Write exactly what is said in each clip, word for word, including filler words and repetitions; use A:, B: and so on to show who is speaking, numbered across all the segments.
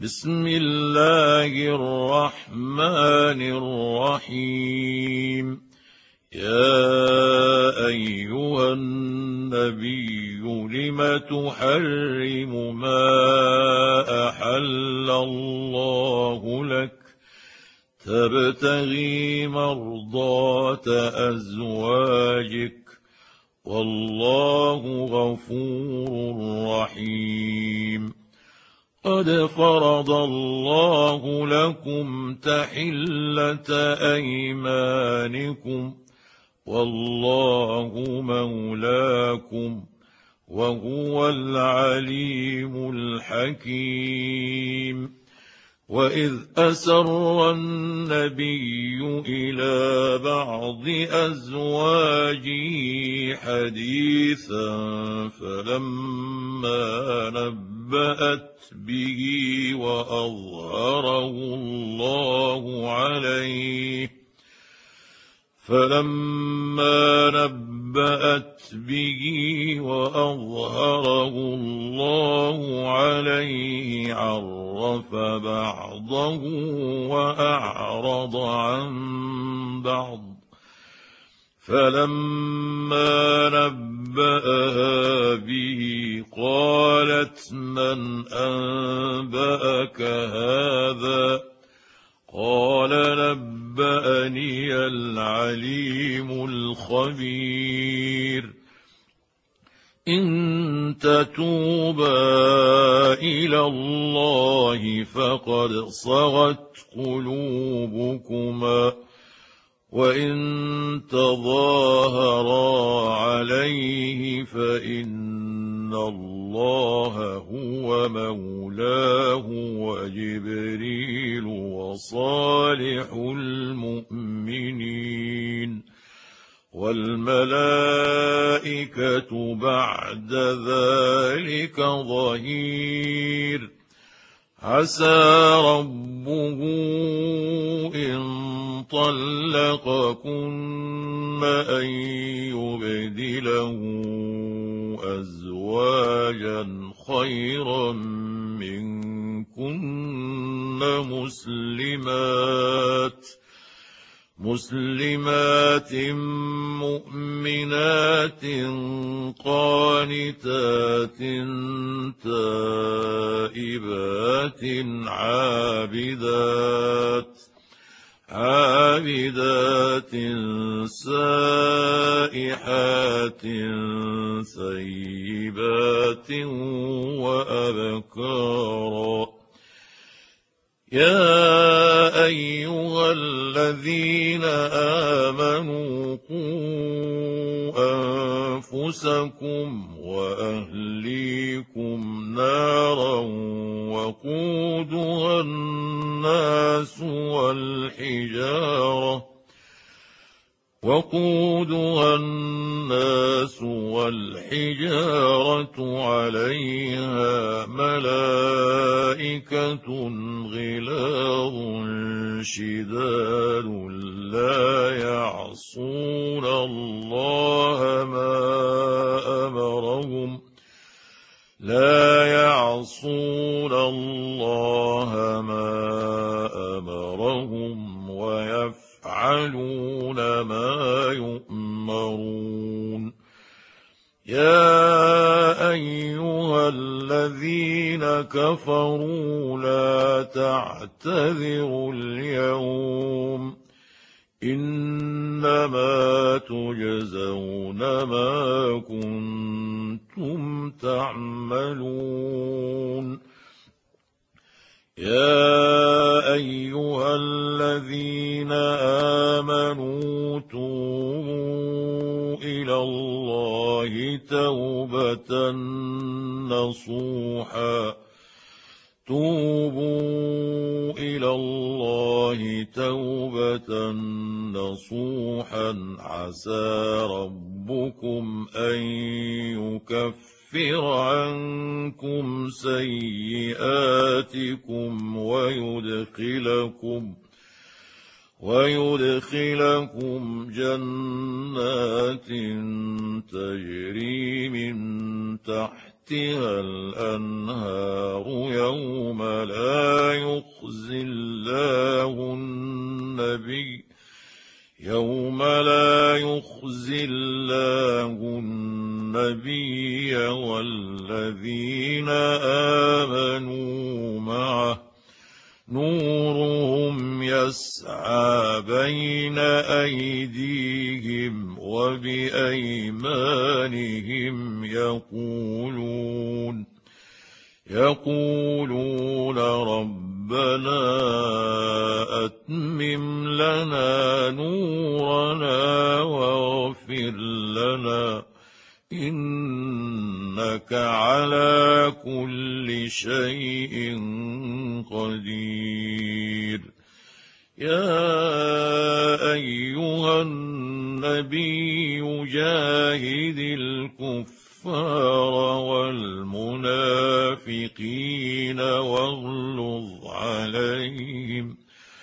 A: بسم الله الرحمن الرحيم. يا أيها النبي لم تحرم ما أحل الله لك تبتغي مرضات أزواجك والله غفور رحيم. قد فرض الله لكم تحلة أيمانكم والله مولاكم وهو العليم الحكيم. وإذ أسر النبي إلى بعض أزواجه حديثا فلما نبأت به وأظهره الله عليه فلما نبأت به وأظهره الله عليه عرف بعضه وأعرض عن بعض فلما نبأها به قالت من أنبأك هذا قال نبأني العليم الخبير. إن تتوبا إلى الله فقد صغت قلوبكما وإن تظاهرا عليه فإن الله هو مولاه وجبريل وصالح المؤمنين والملائكة بعد ذلك ظهير. عسى ربه إن طلقكن أن يبدله أزواجا خيرا منكن مسلمات مسلمات مؤمنات قانتات تائبات عابدات عابدات سائحات ثيبات وأبكارا. يا أيها الذين آمنوا قوا أنفسكم وأهليكم نارا وقودها الناس والحجارة وقودها الناس والحجارة عليها ملائكة غلاظ شداد لا يعصون الله ما أمرهم لا يعصون الله ما أمرهم ويفعلون ما يؤمرون. يا أيها الذين كفروا لا تعتذروا اليوم إنما تجزون ما كنتم تعملون. يا أيها الذين آمنوا توبوا إلى الله توبة نصوحا توبوا إلى الله توبة نصوحا عسى ربكم أن يكفر عنكم سيئاتكم ويدخلكم ويدخلكم جنات تجري من تحتها الأنهار يوم لا يخزي الله النبي يوم لا يخزي الله النبي والذين آمنوا معه نورهم يسعى بين أيديهم وبأيمانهم يقولون يقولون ربنا أتمم لنا نورنا واغفر لنا إنك على كل شيء قدير. يا أيها النبي جاهد الكفار والمنافقين واغلظ عليهم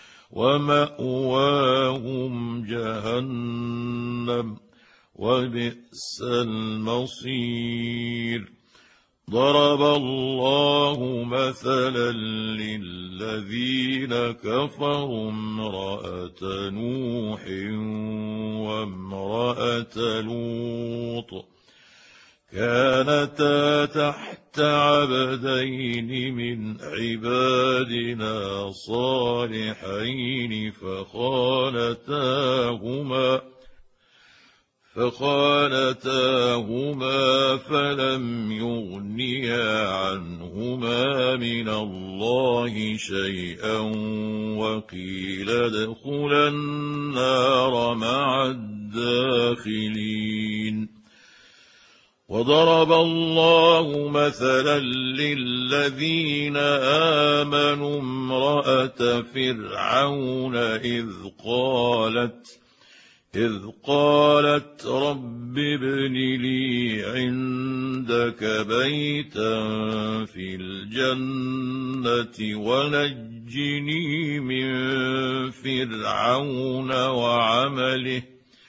A: ومأواهم جهنم وبئس المصير. ضرب الله مثلا للذين كفروا امرأة نوح وامرأة لوط كانتا تحت عبدين من عبادنا صالحين فخانتاهما فخانتاهما فلم يغنيا عنهما من الله شيئا وقيل ادخلا النار مع الداخلين. وضرب الله مثلا للذين آمنوا امرأة فرعون إذ قالت إذ قالت رب ابن لي عندك بيتا في الجنة ونجني من فرعون وعمله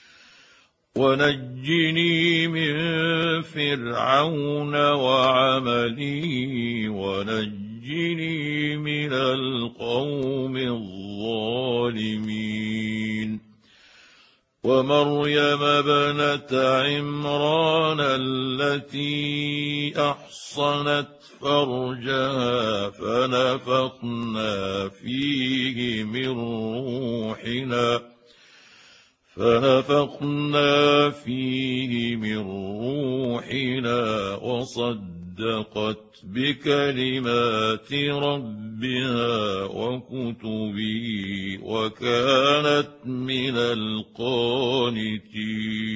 A: ونجني من فرعون وعمله ونجني من القوم الظالمين. ومريم ابنة عمران التي أحصنت فرجها فنفخنا فيه من روحنا فنفخنا فيه من روحنا وصدقت بكلمات ربها وكتبه وكانت من القانتين.